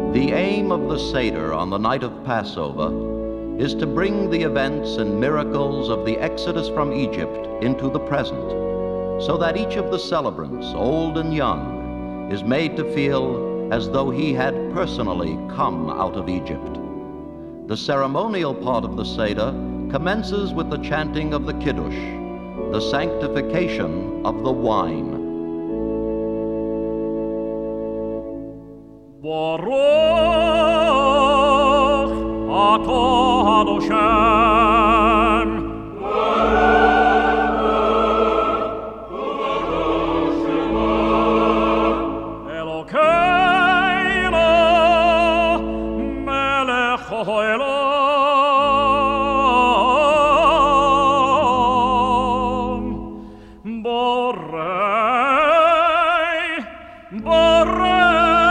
The aim of the Seder on the night of Passover is to bring the events and miracles of the Exodus from Egypt into the present, so that each of the celebrants, old and young, is made to feel as though he had personally come out of Egypt. The ceremonial part of the Seder commences with the chanting of the Kiddush, the sanctification of the wine. Baruch atah Hashem. Elokeinu melech haolam. Borei, borei.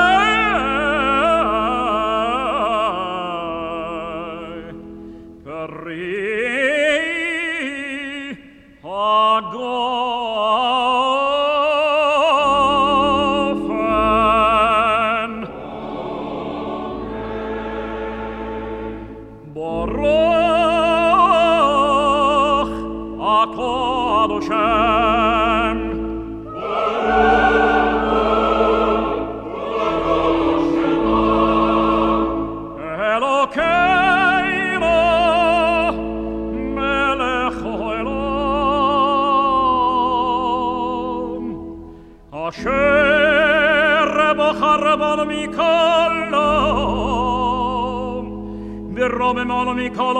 Baruch atah Hashem. Elokeinu melech haolam. Asher bachar banu mikol ורוממנו מכל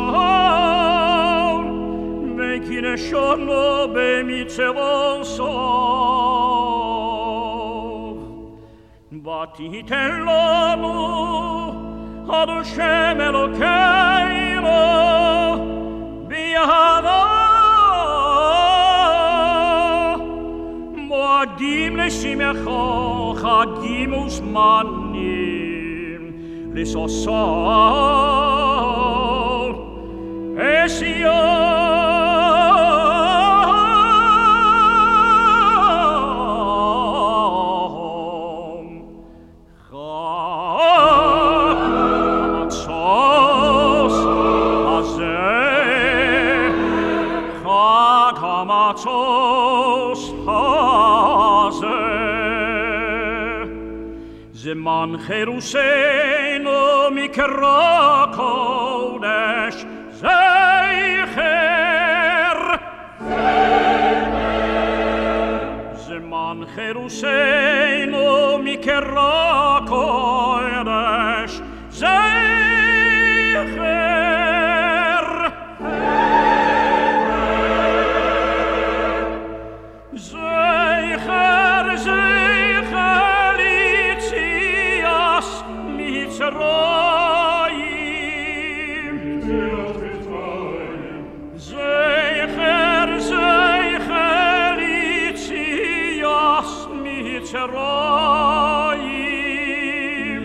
השם, וקידשנו במצוות סוף. ותיתן לנו עד השם אלוקינו בידה מועדים לשמחה, חגים וזמנים לששון אסיום חג המצות הזה חג המצות הזה זמן חירושנו מקרא קודש זכר זמן חירושנו מקרא קודש זכר זכר זכר יציאת מצרים זכר זכר יציאת מצרים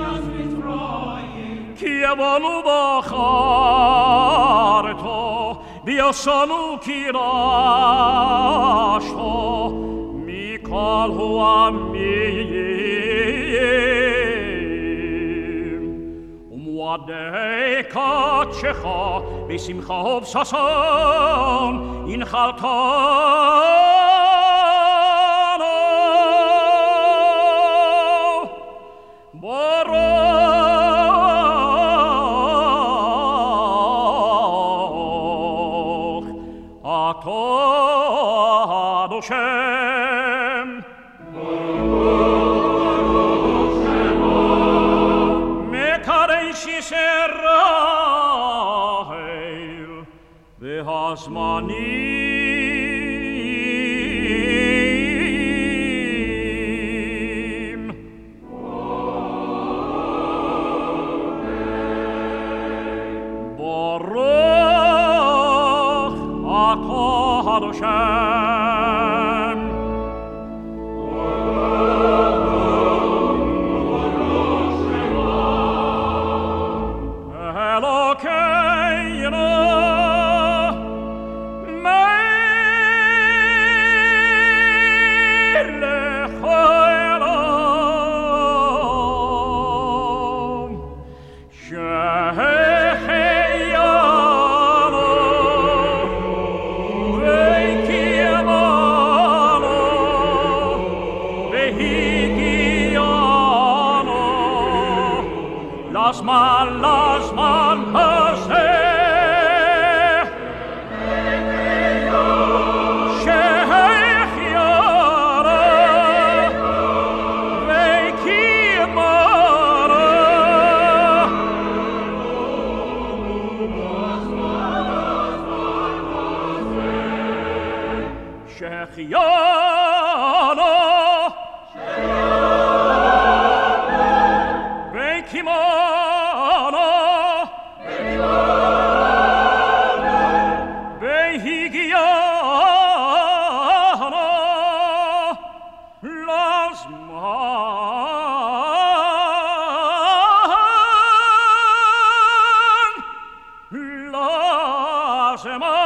כי יבנו בחרתו וישנו קידשתו מכל העמים ומועדי קדשך בשמחה ובששון הנחלתנו ברוך atah Hashem. מקדש ישראל והזמנים ברוך atah Hashem. Elokeinu melech Lasema